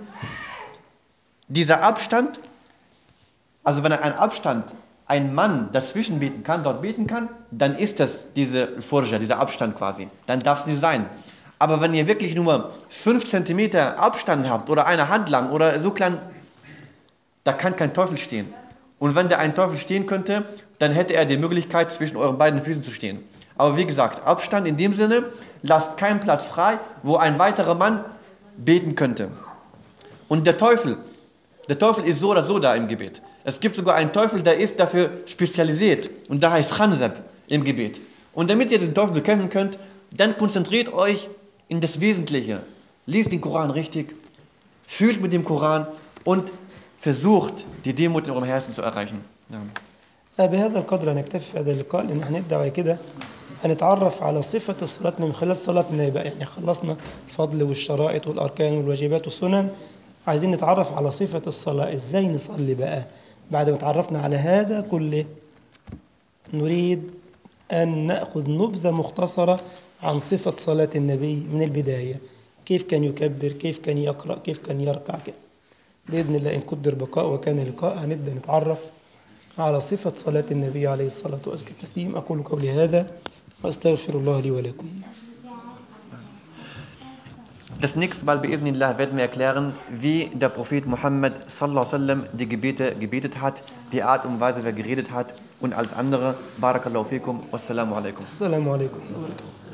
dieser Abstand, also wenn ein Mann dazwischen beten kann, dort beten kann, dann ist das diese Furja, dieser Abstand quasi. Dann darf es nicht sein. Aber wenn ihr wirklich nur 5 cm Abstand habt oder eine Hand lang oder so klein, da kann kein Teufel stehen. Und wenn da ein Teufel stehen könnte, dann hätte er die Möglichkeit, zwischen euren beiden Füßen zu stehen. Aber wie gesagt, Abstand in dem Sinne, lasst keinen Platz frei, wo ein weiterer Mann beten könnte. Und der Teufel ist so oder so da im Gebet. Es gibt sogar einen Teufel, der ist dafür spezialisiert. Und der heißt Khanzab im Gebet. Und damit ihr den Teufel bekämpfen könnt, dann konzentriert euch in das Wesentliche. Lest den Koran richtig, fühlt mit dem Koran und versucht, die Demut in eurem Herzen zu erreichen. Ja. بهذا القدر هنكتفي في هذا اللقاء، لأن هنبدأ بعد كده هنتعرف على صفة صلاتنا من خلال صلاتنا يبقى. يعني خلصنا الفضل والشرائط والأركان والواجبات والسنن، عايزين نتعرف على صفة الصلاة، إزاي نصلي بقى. بعد ما تعرفنا على هذا كله نريد أن نأخذ نبذة مختصرة عن صفة صلاة النبي من البداية، كيف كان يكبر، كيف كان يقرأ، كيف كان يركع كده. بإذن الله إن قدر بقاء وكان لقاء هنبدأ نتعرف على صفة صلاة النبي عليه الصلاة والسلام. أقول قولي هذا وأستغفر الله لي ولكم. Das nächste Mal bi'idhnillah werden wir erklären, wie der Prophet Muhammad sallallahu alaihi wasallam die Gebete gebetet hat, die Art und Weise, wie er geredet hat und alles andere. Barakallahu fikum. Wassalamu alaikum. السلام عليكم ورحمة الله وبركاته.